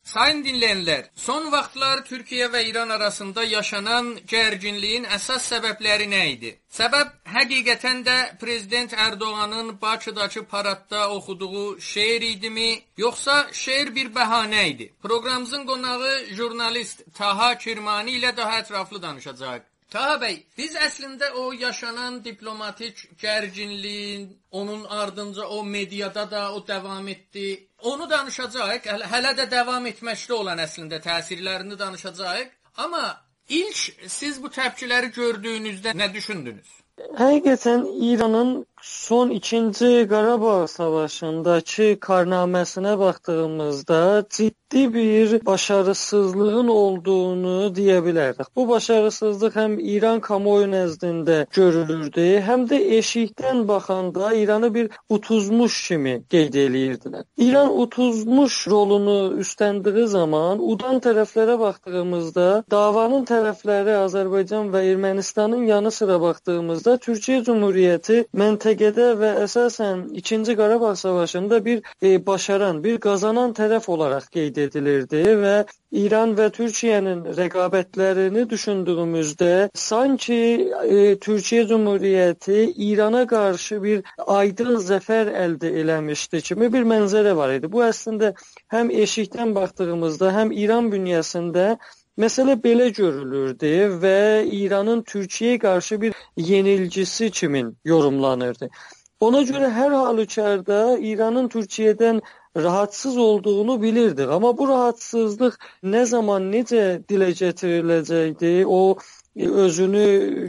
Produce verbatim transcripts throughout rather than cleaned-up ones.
Sayın dinleyenler, son vaxtlar Türkiye ve İran arasında yaşanan gerginliğin əsas səbəbləri nə idi? Səbəb həqiqətən də Prezident Erdoğan'ın Bakıdakı paradda oxuduğu şeir idimi, yoxsa şeir bir bəhanə idi? Proqramımızın qonağı jurnalist Taha Kirmani ilə daha ətraflı danışacaq. Taha bəy, biz əslində o yaşanan diplomatik gərginliyin, onun ardınca o mediada da o davam etdi. Onu danışacaq, hələ, hələ də davam etməkdə olan əslində təsirlərini danışacaq. Amma ilk siz bu təpkiləri gördüyünüzdə nə düşündünüz? Həqiqətən İranın son ikinci Qarabağ Savaşındakı karnaməsinə baxdığımızda ciddi bir başarısızlığın olduğunu deyə bilərik. Bu başarısızlıq həm İran kamuoyu nəzdində görülürdü, həm də eşikdən baxanda İranı bir utuzmuş kimi qeyd eləyirdilər. İran utuzmuş rolunu üstləndiyi zaman udan tərəflərə baxdığımızda davanın tərəfləri Azərbaycan və Ermənistanın yanı sıra baxdığımızda Türkiyə Cumhuriyyəti məntəqədə və əsasən ikinci Qarabağ Savaşında bir e, başaran, bir qazanan tərəf olaraq qeyd edilirdi və İran və Türkiyənin rəqabətlərini düşündüyümüzdə sanki e, Türkiyə Cumhuriyyəti İrana qarşı bir aydın zəfər əldə eləmişdi kimi bir mənzərə var idi. Bu əslində həm eşikdən baxdığımızda, həm İran bünyəsində məsələ belə görülürdü və İranın Türkiyəyə qarşı bir yenilgisi kimi yorumlanırdı. Ona görə hər halükarda İranın Türkiyədən rahatsız olduğunu bilirdik. Amma bu rahatsızlıq nə zaman, necə dilə gətiriləcəkdi, o özünü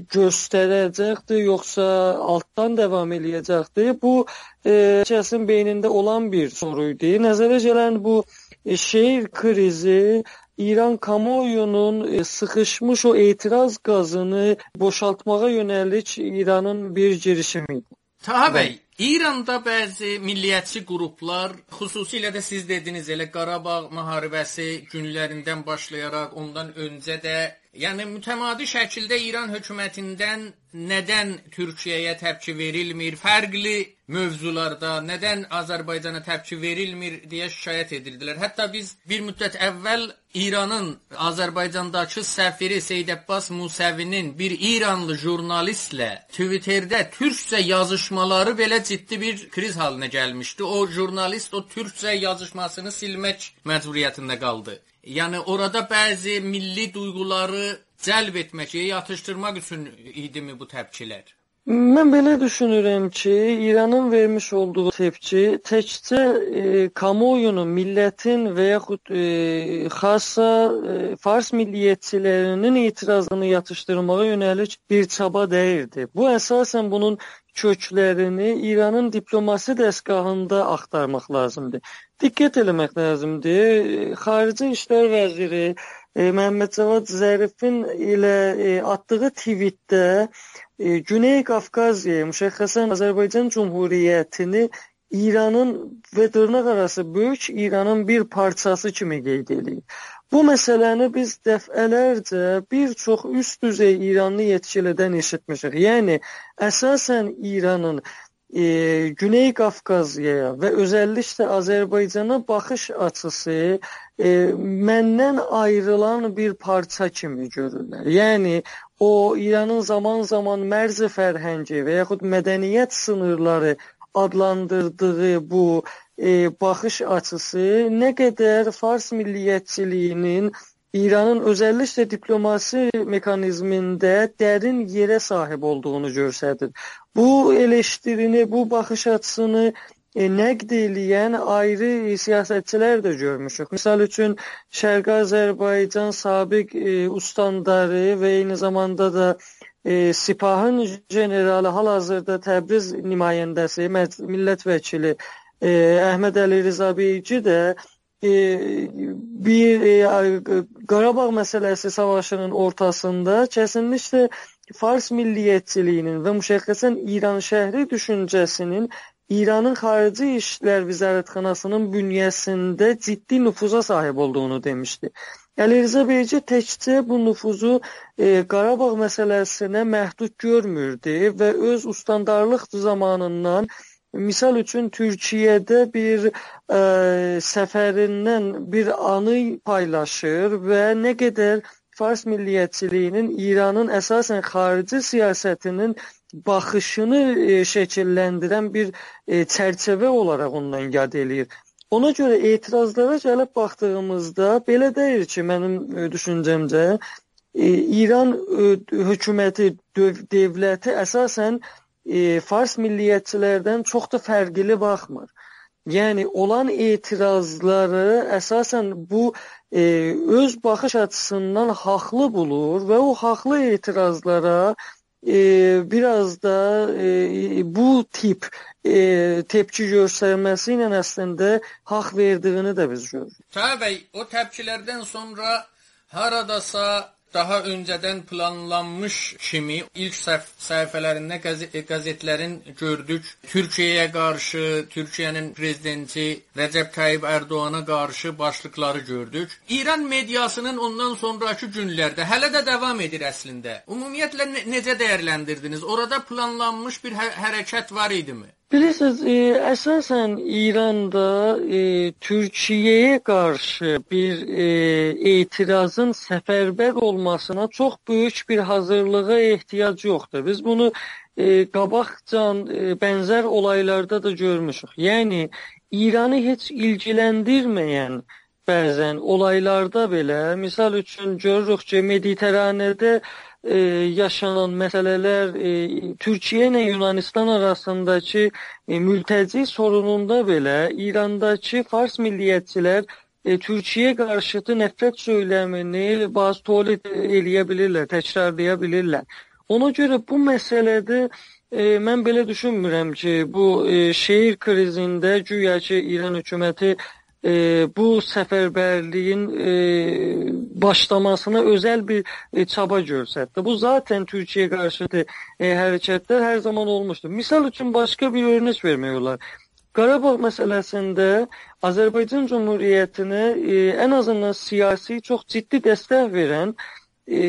göstərəcəkdi, yoxsa altdan davam eləyəcəkdi? Bu e, kəsin beynində olan bir soruydu. Nəzərə gələn bu e, şeir krizi İran kamuoyunun sıxışmış o etiraz qazını boşaltmağa yönəlik İranın bir girişimiydi. Taha bəy, İranda bəzi milliyyətçi qruplar, xüsusilə də siz dediniz elə Qarabağ müharibəsi günlərindən başlayaraq ondan öncə də, yəni mütəmadi şəkildə İran hökumətindən nədən Türkiyəyə təpki verilmir, fərqli mövzularda nədən Azərbaycana təpki verilmir deyə şikayət edirdilər. Hətta biz bir müddət əvvəl İranın Azərbaycandakı səfiri Seyyid Abbas Musəvinin bir İranlı jurnalistlə Twitterdə türkcə yazışmaları belə ciddi bir kriz haline gəlmişdi. O jurnalist o türkcə yazışmasını silmək məcburiyyətində qaldı. Yəni orada bəzi milli duyğuları cəlb etmək, yatışdırmaq üçün idimi bu təpkilər? Mən belə düşünürəm ki, İranın vermiş olduğu təpki təkcə e, kamuoyunun, millətin və yaxud e, xassa e, Fars milliyyətçilərinin etirazını yatışdırmağa yönəlik bir çaba deyildi. Bu əsasən bunun köklərini İranın diplomasi dəstgahında axtarmaq lazımdır. Diqqət eləmək lazımdır. Xarici İşlər Vəziri e, Məhəmməd Cavad Zərifin ilə e, atdığı tweetdə e, Güney Qafqaziya, müşəxxəsən Azərbaycan Cumhuriyyətini İranın və dırnaq arası böyük İranın bir parçası kimi qeyd edir. Bu məsələni biz dəfələrcə bir çox üst düzey İranlı yetkilidən eşitmişik. Yəni, əsasən İranın e, Güney Qafqaziyaya və özəlliklə Azərbaycana baxış açısı e, məndən ayrılan bir parça kimi görürlər. Yəni, o İranın zaman-zaman mərzi fərhəngi və yaxud mədəniyyət sınırları adlandırdığı bu e, baxış açısı nə qədər Fars milliyyətçiliyinin İranın özəlliklə diplomasi mekanizmində dərin yerə sahib olduğunu göstərir. Bu eleştirini, bu baxış açısını e, nəqd eləyən ayrı siyasətçilər də görmüşük. Misal üçün Şərqi Azərbaycan sabiq e, ustandarı və eyni zamanda da E, Sipahın generalı, hal-hazırda Təbriz nümayəndəsi, millət vəkili e, Əhməd Əli Rizabeyci də e, bir e, Qarabağ məsələsi savaşının ortasında kəsinliklə Fars milliyyətçiliyinin və müşəxxəsən İran şəhri düşüncəsinin İranın Xarici İşlər Vizarətxanasının bünyəsində ciddi nüfuza sahib olduğunu demişdi. Əli Rza Beyci təkcə bu nüfuzu e, Qarabağ məsələsinə məhdud görmürdü və öz ustandarlıq zamanından misal üçün Türkiyədə bir ə, səfərindən bir anı paylaşır və nə qədər Fars milliyyətçiliyinin İranın əsasən xarici siyasətinin baxışını e, şəkilləndirən bir e, çərçivə olaraq ondan yad eləyir. Ona görə etirazlara gəlib baxdığımızda belə deyir ki, mənim e, düşüncəmcə e, İran e, hökuməti, döv dövləti əsasən e, Fars milliyyətçilərdən çox da fərqli baxmır. Yəni olan etirazları əsasən bu e, öz baxış açısından haqlı bulur və o haqlı etirazlara e, biraz da e, bu tip e, tepki göstərməsi ilə əslində haqq verdiyini də biz görürük. Tabii bəy, o təpkilərdən sonra haradasa daha öncədən planlanmış kimi ilk səhv səhifələrində qəzet qəzetlərin gördük. Türkiyəyə qarşı, Türkiyənin prezidenti Rəcəb Tayyip Ərdoğana qarşı başlıqları gördük. İran mediasının ondan sonraki günlərdə hələ də davam edir əslində. Ümumiyyətlə ne necə dəyərləndirdiniz? Orada planlanmış bir hə hərəkət var idimi? Bilirsiniz, e, əsasən İranda e, Türkiyəyə qarşı bir e, etirazın səfərbər olmasına çox böyük bir hazırlığa ehtiyac yoxdur. Biz bunu e, qabaqcan e, bənzər olaylarda da görmüşük. Yəni, İranı heç ilgiləndirməyən bəzən olaylarda belə, misal üçün görürük ki, Mediteranədə e, yaşanan məsələlər e, Türkiyə ilə Yunanistan arasındakı e, mültəci sorununda belə İrandakı Fars milliyyətçilər e, Türkiyəyə qarşıtı nifrət söyləmini bazı tolit eləyə bilirlər, təkrarlaya bilirlər. Ona görə bu məsələdə e, mən belə düşünmürəm ki, bu e, şeir krizində güya ki İran hökuməti E, bu səfərbərliyin e, başlamasına özəl bir e, çaba göstərdi. Bu zaten Türkiyəyə qarşı e, hərəkətlər hər zaman olmuşdur. Misal üçün başqa bir örnək vermək olar. Qarabağ məsələsində Azərbaycan Cumhuriyyətinə e, ən azından siyasi çox ciddi dəstək verən e,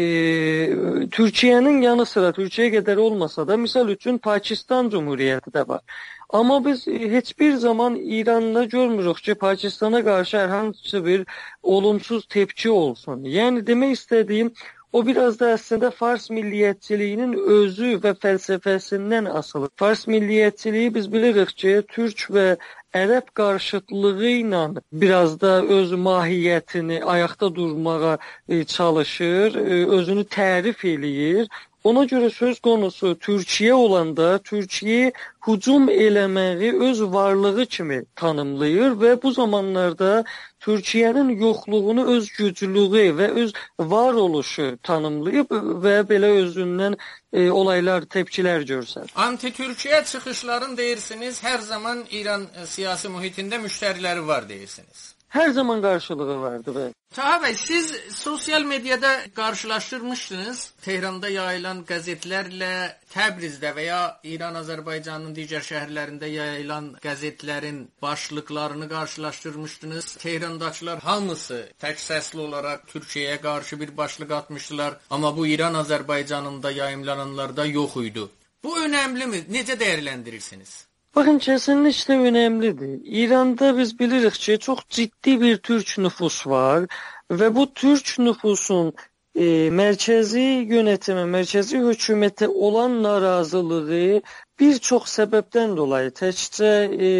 Türkiyənin yanı sıra Türkiyəyə qədər olmasa da misal üçün Pakistan Cumhuriyyəti də var. Amma biz heç bir zaman İran'da görmürük ki, Pakistana qarşı hər hansı bir olumsuz tepki olsun. Yəni demək istədiyim, o biraz da əslində Fars milliyyətçiliyinin özü və fəlsəfəsindən asılır. Fars milliyyətçiliyi biz bilirik ki, Türk və Ərəb qarşıtlığı ilə biraz da öz mahiyyətini ayaqda durmağa çalışır, özünü tərif eləyir. Ona görə söz konusu Türkiyə olanda Türkiyə hücum eləməyi öz varlığı kimi tanımlayır və bu zamanlarda Türkiyənin yoxluğunu öz güclüyü və öz varoluşu tanımlayıb və belə özündən e, olaylar, tepkilər görsədir. Anti-Türkiyə çıxışların deyirsiniz, hər zaman İran siyasi mühitində müştəriləri var deyirsiniz. Hər zaman qarşılığı vardı və Taha bəy, siz sosial mediada qarşılaşdırmışdınız Tehranda yayılan qəzetlərlə Təbrizdə və ya İran-Azərbaycanın digər şəhərlərində yayılan qəzetlərin başlıqlarını qarşılaşdırmışdınız. Tehrandakılar hamısı tək səsli olaraq Türkiyəyə qarşı bir başlıq atmışdılar, amma bu İran-Azərbaycanın da yayımlananlarda yox idi. Bu önəmlimi? Necə dəyərləndirirsiniz? Bakın kesinlikle önemlidir. İran'da biz bilirik ki çok ciddi bir Türk nüfus var ve bu Türk nüfusun e, merkezi yönetime, merkezi hükümete olan narazılığı birçok sebepten dolayı təkcə e,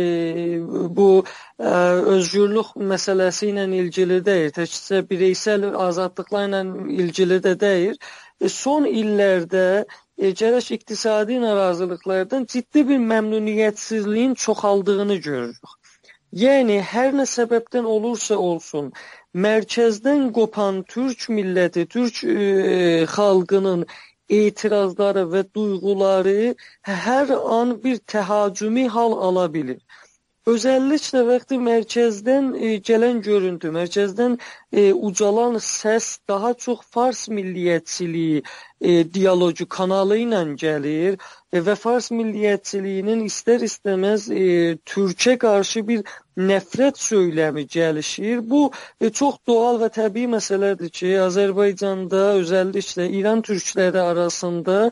bu e, özgürlük meselesi ilə ilgili deyil, təkcə bireysel azadlıklarla ilgili de deyil. E, son illərdə E, gərək iqtisadi narazılıqlardan ciddi bir məmnuniyyətsizliyin çoxaldığını görürük. Yəni, hər nə səbəbdən olursa olsun, mərkəzdən qopan Türk milləti, Türk e, xalqının etirazları və duyğuları hər an bir təhacümi hal ala bilir. Özəlliklə vaxtı mərkəzdən e, gələn görüntü, mərkəzdən e, ucalan səs daha çox Fars milliyyətçiliyi e, diyalogu kanalı ilə gəlir e, və Fars milliyyətçiliyinin istər-istəməz e, Türkə qarşı bir nəfrət söyləmi gəlişir. Bu e, çox doğal və təbii məsələdir ki, Azərbaycanda özəlliklə İran türkləri arasında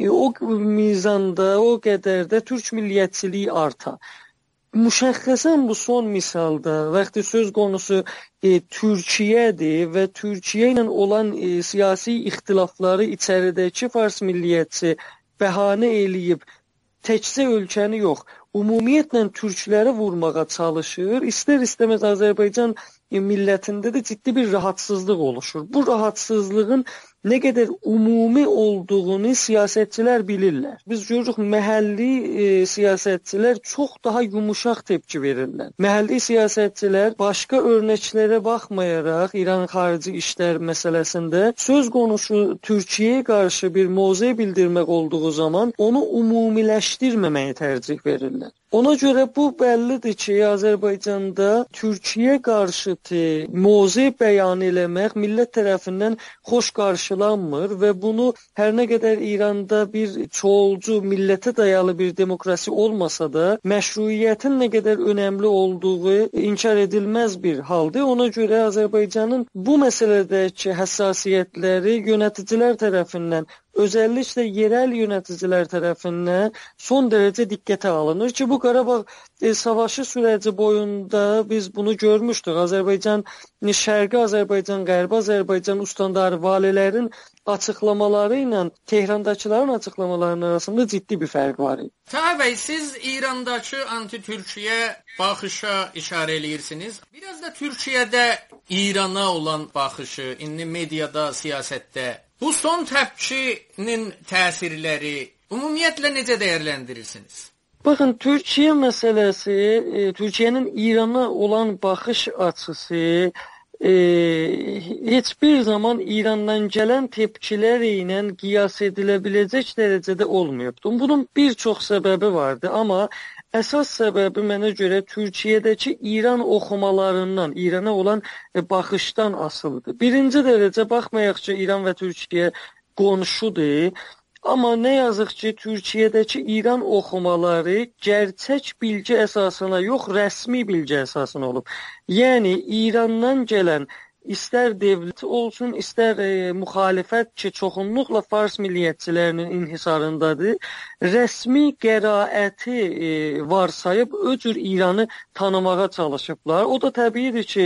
e, o mizanda, o qədər də türk milliyyətçiliyi artar. Müşəxxəsən bu son misalda vaxtı söz konusu e, Türkiyədir və Türkiyə ilə olan e, siyasi ixtilafları içəridəki fars milliyyətçi bəhanə eləyib təkcə ölkəni yox, ümumiyyətlə türkləri vurmağa çalışır. İstər-istəməz Azərbaycan e, millətində də ciddi bir rahatsızlıq oluşur. Bu rahatsızlığın nə qədər ümumi olduğunu siyasətçilər bilirlər. Biz görürük məhəlli e, siyasətçilər çox daha yumuşaq tepki verirlər. Məhəlli siyasətçilər başqa örnəklərə baxmayaraq İran xarici işlər məsələsində söz konusu Türkiyəyə qarşı bir mövqe bildirmək olduğu zaman onu ümumiləşdirməməyi tərcih verirlər. Ona görə bu bəllidir ki, Azərbaycanda Türkiyə qarşıtı mövqe bəyan eləmək millət tərəfindən xoş qarşılanmır və bunu hər nə qədər İranda bir çoxulcu millətə dayalı bir demokrasi olmasa da, məşruiyyətin nə qədər önəmli olduğu inkar edilməz bir haldır. Ona görə Azərbaycanın bu məsələdəki həssasiyyətləri yöneticilər tərəfindən, özəlliklə yerel yöneticilər tərəfindən son dərəcə diqqətə alınır ki, bu Qarabağ e, savaşı sürəci boyunda biz bunu görmüşdük. Azərbaycan, Şərqi Azərbaycan, Qərbi Azərbaycan ustandar valilərin açıqlamaları ilə Tehrandakıların açıqlamalarının arasında ciddi bir fərq var idi. Taha bəy, siz İrandakı anti-Türkiyə baxışa işarə eləyirsiniz. Biraz da Türkiyədə İrana olan baxışı, indi mediada, siyasətdə bu son təpkinin təsirləri ümumiyyətlə necə dəyərləndirirsiniz? Baxın, Türkiyə məsələsi, e, Türkiyənin İrana olan baxış açısı e, heç bir zaman İrandan gələn tepkilər ilə qiyas edilə biləcək dərəcədə olmayıbdır. Bunun bir çox səbəbi vardı, amma əsas səbəbi mənə görə Türkiyədəki İran oxumalarından, İrana olan e, baxışdan asılıdır. Birinci dərəcə baxmayaq ki, İran və Türkiyə qonşudur. Amma nə yazıq ki, Türkiyədəki İran oxumaları gerçək bilgi əsasına yox, rəsmi bilgi əsasına olub. Yəni, İrandan gələn istər devlət olsun, istər e, müxalifət ki, çoxunluqla fars milliyyətçilərinin inhisarındadır, rəsmi qəraəti e, varsayıb öcür İranı tanımağa çalışıblar. O da təbiidir ki,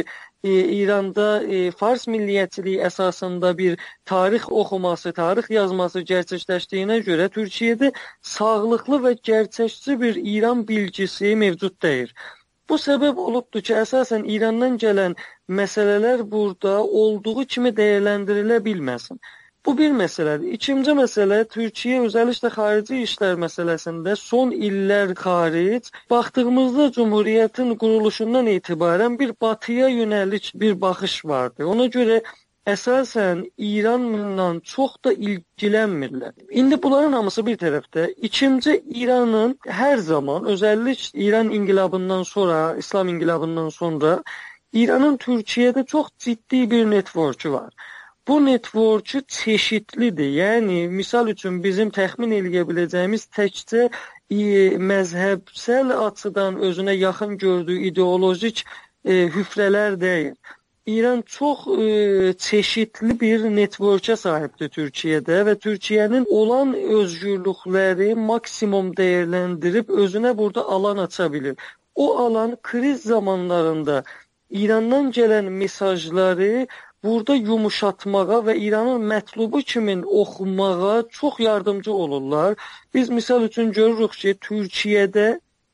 İranda e, fars milliyyətçiliyi əsasında bir tarix oxuması, tarix yazması gerçəkləşdiyinə görə Türkiyədə sağlıqlı və gerçəkçi bir İran bilgisi mövcud deyil. Bu səbəb olubdur ki, əsasən İrandan gələn məsələlər burada olduğu kimi dəyərləndirilə bilməsin. Bu bir məsələdir. İkinci məsələ, Türkiyə özəlliklə xarici işlər məsələsində son illər xaric, baxdığımızda Cumhuriyyətin quruluşundan etibarən bir batıya yönəlik bir baxış vardı. Ona görə əsasən İranla çox da ilgilənmirlər. İndi bunların hamısı bir tərəfdə. İkinci, İranın hər zaman, özəlliklə İran inqilabından sonra, İslam inqilabından sonra İranın Türkiyədə çox ciddi bir networku var. Bu networku çeşitlidir. Yəni, misal üçün bizim təxmin eləyə biləcəyimiz təkcə e, məzhəbsəl açıdan özünə yaxın gördüyü ideolojik e, hüfrələr deyil. İran çox e, çeşitli bir networkə sahibdir Türkiyədə və Türkiyənin olan özgürlükləri maksimum dəyərləndirib özünə burada alan aça bilir. O alan kriz zamanlarında İrandan gələn mesajları burada yumuşatmağa və İranın mətlubu kimi oxumağa çox yardımcı olurlar. Biz misal üçün görürük ki, Türkiyədə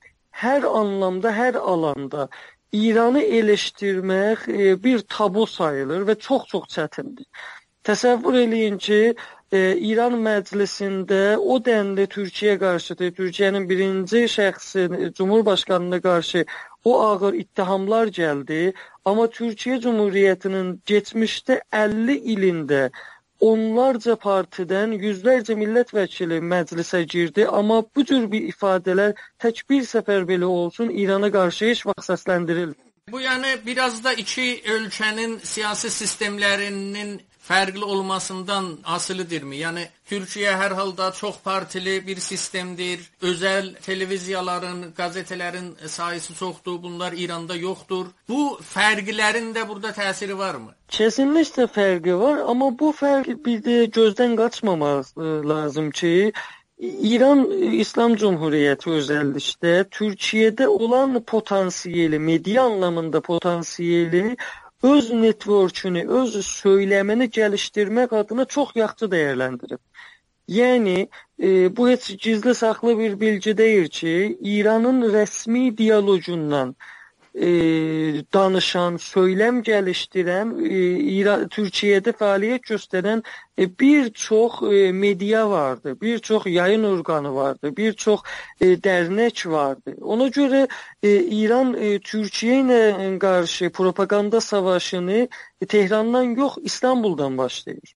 hər anlamda, hər alanda İranı eleştirmək bir tabu sayılır və çox-çox çətindir. Təsəvvür eləyin ki, İran məclisində o dənli Türkiyə qarşıdır, Türkiyənin birinci şəxsi Cumhurbaşqanına qarşı o ağır ittihamlar gəldi. Amma Türkiyə Cumhuriyyətinin geçmişdə əlli ilində onlarca partidən yüzlərcə millət vəkili məclisə girdi. Amma bu cür bir ifadələr tək bir səfər belə olsun İrana qarşı heç vaxt səsləndirildi. Bu yəni biraz da iki ölkənin siyasi sistemlərinin fərqli olmasından asılıdırmı? Yəni Türkiyə hər halda çox partili bir sistemdir. Özəl televiziyaların, qəzetələrin sayısı çoxdur. Bunlar İranda yoxdur. Bu fərqlərin də burada təsiri varmı? Kesinlikle fərqi var, amma bu fərq bir də gözdən qaçmamaq lazım ki, İran İslam Cumhuriyyəti özəllikdə Türkiyədə olan potansiyeli, media anlamında potansiyeli öz networkünü, öz söyləmini gəlişdirmək adına çox yaxşı dəyərləndirib. Yəni, e, bu heç gizli saxlı bir bilgi deyil ki, İranın rəsmi diyalogundan e, danışan, söyləm gəlişdirən, e, İran, Türkiyədə fəaliyyət göstərən e, bir çox e, media vardı, bir çox yayın orqanı vardı, bir çox e, dərnək vardı. Ona görə e, İran e, Türkiyə ilə qarşı propaganda savaşını e, Tehrandan yox, İstanbuldan başlayır.